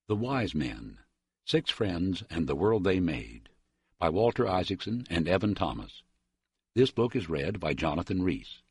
The Wise Men, Six Friends and the World They Made, by Walter Isaacson and Evan Thomas. This book is read by Jonathan Rees.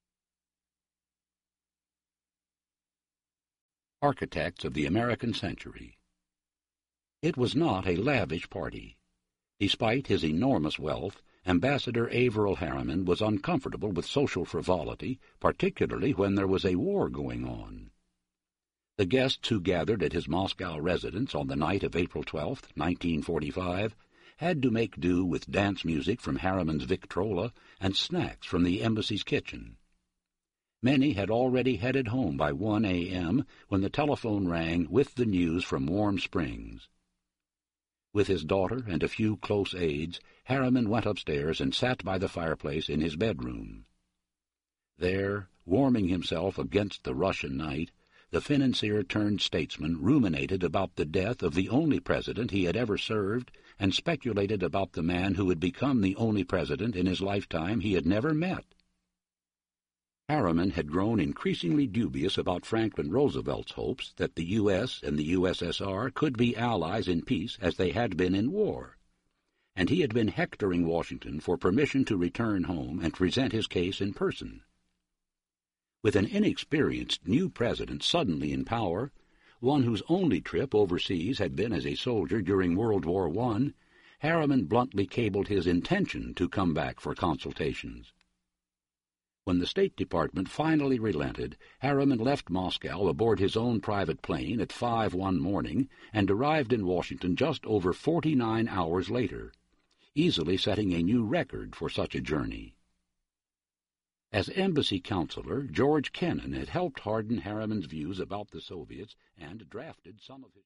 Architects of the American Century. It was not a lavish party. Despite his enormous wealth, Ambassador Averell Harriman was uncomfortable with social frivolity, particularly when there was a war going on. The guests who gathered at his Moscow residence on the night of April 12, 1945, had to make do with dance music from Harriman's Victrola and snacks from the embassy's kitchen. Many had already headed home by 1 a.m. when the telephone rang with the news from Warm Springs. With his daughter and a few close aides, Harriman went upstairs and sat by the fireplace in his bedroom. There, warming himself against the Russian night, the financier-turned-statesman ruminated about the death of the only president he had ever served and speculated about the man who would become the only president in his lifetime he had never met. Harriman had grown increasingly dubious about Franklin Roosevelt's hopes that the U.S. and the USSR could be allies in peace as they had been in war, and he had been hectoring Washington for permission to return home and present his case in person. With an inexperienced new president suddenly in power, one whose only trip overseas had been as a soldier during World War I, Harriman bluntly cabled his intention to come back for consultations. When the State Department finally relented, Harriman left Moscow aboard his own private plane at 5 one morning and arrived in Washington just over 49 hours later, easily setting a new record for such a journey. As embassy counselor, George Kennan had helped harden Harriman's views about the Soviets and drafted some of his